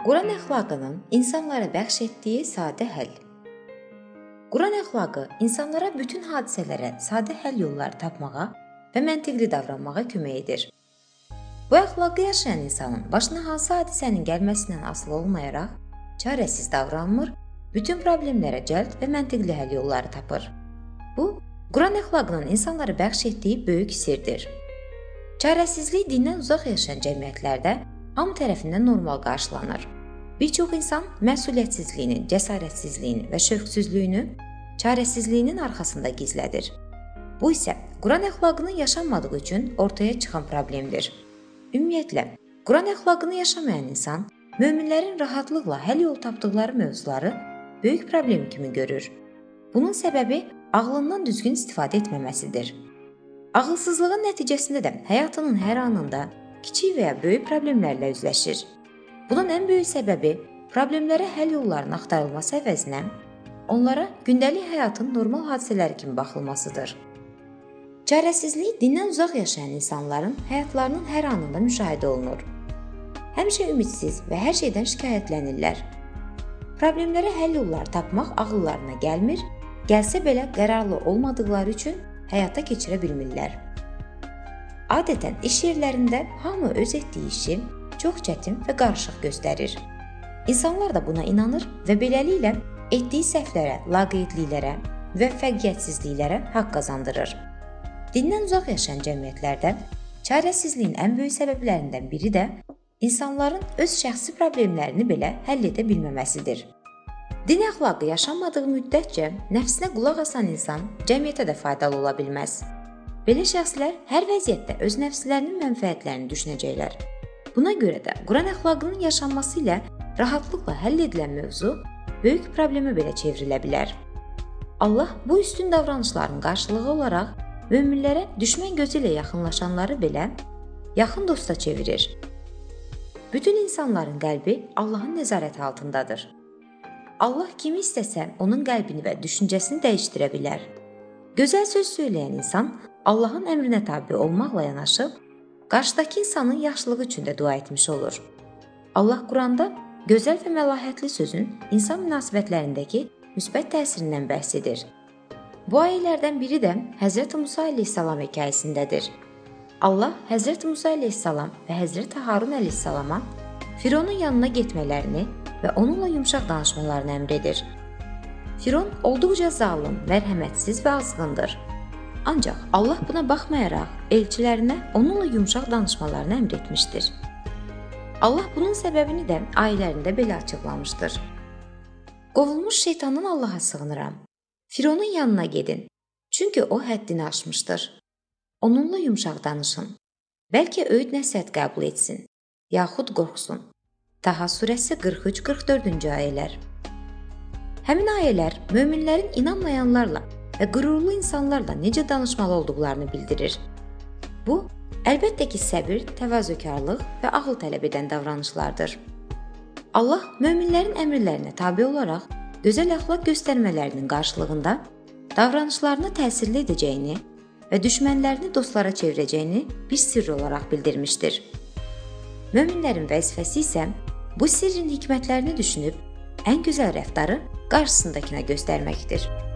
Quran əxlaqının insanlara bəxş etdiyi sadə həll. Quran əxlaqı insanlara bütün hadisələrə sadə həll yolları tapmağa və məntiqli davranmağa kömək edir. Bu əxlaqı yaşayan insanın başına hansı hadisənin gəlməsindən asılı olmayaraq çarəsiz davranmır, bütün problemlərə cəld və məntiqli həll yolları tapır. Bu, Quran əxlaqının insanlara bəxş etdiyi böyük sirdir. Çarəsizlik dindən uzaq yaşayan cəmiyyətlərdə hamı tərəfindən normal qarşılanır. Bir çox insan məsuliyyətsizliyini, cəsarətsizliyini və şövqsüzlüyünü çarəsizliyinin arxasında gizlədir. Bu isə Quran əxlaqının yaşanmadığı üçün ortaya çıxan problemdir. Ümumiyyətlə, Quran əxlaqını yaşamayan insan möminlərin rahatlıqla həll yol tapdıqları mövzuları böyük problem kimi görür. Bunun səbəbi ağlından düzgün istifadə etməməsidir. Ağılsızlığın nəticəsində də həyatının hər anında kiçik və ya böyük problemlərlə üzləşir. Bunun ən böyük səbəbi problemlərə həll yollarının axtarılması əvəzinə onlara gündəlik həyatın normal hadisələri kimi baxılmasıdır. Çarəsizlik dindən uzaq yaşayan insanların həyatlarının hər anında müşahidə olunur. Həmişə ümidsiz və hər şeydən şikayətlənirlər. Problemlərə həll yolları tapmaq ağıllarına gəlmir, gəlsə belə qərarlı olmadıqları üçün həyata keçirə bilmirlər. Adətən iş yerlərində hamı öz etdiyi işi çox çətin və qarışıq göstərir. İnsanlar da buna inanır və beləliklə etdiyi səhvlərə, laqeydliklərə və fəqqiyyətsizliklərə haqq qazandırır. Dindən uzaq yaşayan cəmiyyətlərdə çarəsizliyin ən böyük səbəblərindən biri də insanların öz şəxsi problemlərini belə həll edə bilməməsidir. Din əxlaqı yaşanmadığı müddətcə nəfsinə qulaq asan insan cəmiyyətə də faydalı ola bilməz. Belə şəxslər hər vəziyyətdə öz nəfslərinin mənfəətlərini düşünəcəklər. Buna görə də Quran əxlaqının yaşanması ilə rahatlıqla həll edilən mövzu böyük problemə belə çevrilə bilər. Allah bu üstün davranışların qarşılığı olaraq möminlərə düşmən gözü ilə yaxınlaşanları belə yaxın dosta çevirir. Bütün insanların qəlbi Allahın nəzarəti altındadır. Allah kimi istəsə onun qəlbini və düşüncəsini dəyişdirə bilər. Gözəl söz söyləyən insan Allahın əmrinə tabe olmaqla yanaşı, qarşıdakı insanın yaxşılığı üçün də dua etmiş olur. Allah Quranda gözəl və məlahətli sözün insan münasibətlərindəki müsbət təsirindən bəhs edir. Bu ayələrdən biri də Həzrət Musa əleyhissalam hekayəsindədir. Allah Həzrət Musa əleyhissalam və Həzrət Harun əleyhissalama Fironun yanına getmələrini və onunla yumşaq danışmalarını əmr edir. Firon olduqca zalım, mərhəmətsiz və azğındır. Ancaq Allah buna baxmayaraq elçilərinə onunla yumşaq danışmalarını əmr etmişdir. Allah bunun səbəbini də ayələrində belə açıqlamışdır. Qovulmuş şeytandan Allaha sığınıram. Fironun yanına gedin, çünki o həddini aşmışdır. Onunla yumşaq danışın. Bəlkə öyüd nəsihət qəbul etsin, yaxud qorxsun. Taha surəsi 43-44-cü ayələr. Həmin ayələr möminlərin inanmayanlarla və qürurlu insanlarla necə danışmalı olduqlarını bildirir. Bu, əlbəttə ki, səbir, təvazökarlıq və ağıl tələb edən davranışlardır. Allah möminlərin əmrlərinə tabe olaraq gözəl əxlaq göstərmələrinin qarşılığında davranışlarını təsirli edəcəyini və düşmənlərini dostlara çevirəcəyini bir sirr olaraq bildirmişdir. Möminlərin vəzifəsi isə bu sirrin hikmətlərini düşünüb ən gözəl rəftarı qarşısındakına göstərməkdir.